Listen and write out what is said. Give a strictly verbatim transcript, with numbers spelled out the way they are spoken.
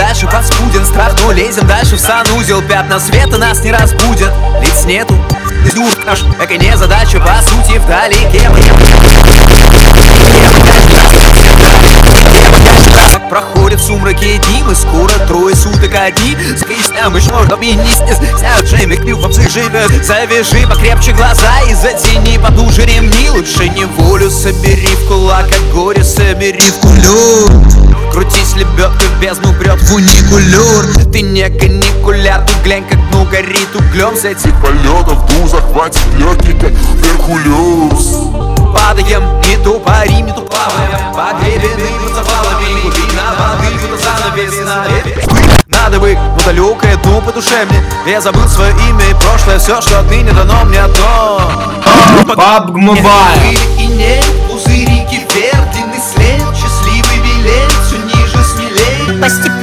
дальше под спуден страх, но лезем дальше в санузел. Пятна света нас не разбудят, лиц нету, дур наш, как и не задача, по сути, вдалеке. Проходят сумраки дни, мы скоро трое суток одни. Скричнем еще, чтоб и не стесняют Джейми, клювом живет. Завяжи покрепче глаза и затяни подуже ремни. Лучше неволю собери в кулак, а горе собери в кулер. Крутись лебедка в бездну, прет фуникулер. Ты не каникуляр, тут глянь, как дно горит углем. С этих полетов дух захватит легкий, как Геркулес. Падаем, не то парим, не то плаваем, погребены под завалами, глубина воды, будто занавес навек. Надо бы, но далекое дно по душе мне. Я забыл свое имя и прошлое, все, что отныне дано мне то. пабг Mobile. И не пузырики вверх, длинный след, счастливый билет, все ниже, смелее. Постепенно